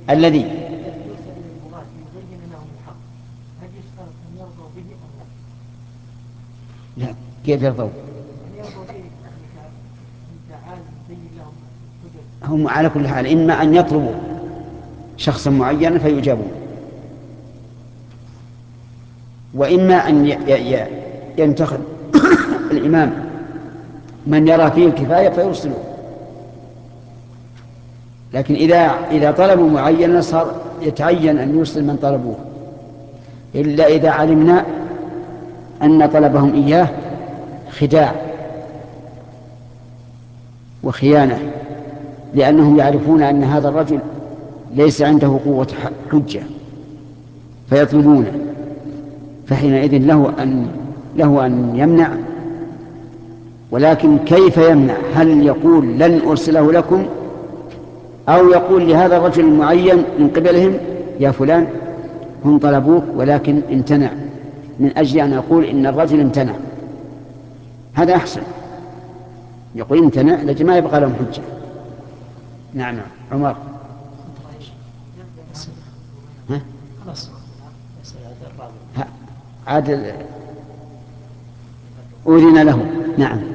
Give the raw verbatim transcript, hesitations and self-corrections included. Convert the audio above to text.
الذي لا، كيف يرضوا؟ هم على كل حال إما أن يطلبوا شخصا معينا فيجابون، وإما أن ينتخب الإمام من يرى فيه الكفاية فيرسلوه. لكن إذا إذا طلبوا معينا صار يتعين أن يرسل من طلبوه، إلا إذا علمنا أن طلبهم إياه خداع وخيانة، لأنهم يعرفون أن هذا الرجل ليس عنده قوة حجة فيطلبونه، فحينئذ له أن له أن يمنع. ولكن كيف يمنع؟ هل يقول لن أرسله لكم، أو يقول لهذا الرجل المعين من قبلهم يا فلان هم طلبوك ولكن امتنع، من أجل أن أقول إن الرجل امتنع؟ هذا أحسن، يقول امتنع لكن ما يبقى لهم حجة. نعم نعم. عمر. ها؟ عاد أذن له. نعم.